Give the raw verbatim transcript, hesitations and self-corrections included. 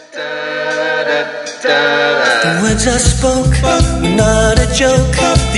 The words I spoke were not a joke.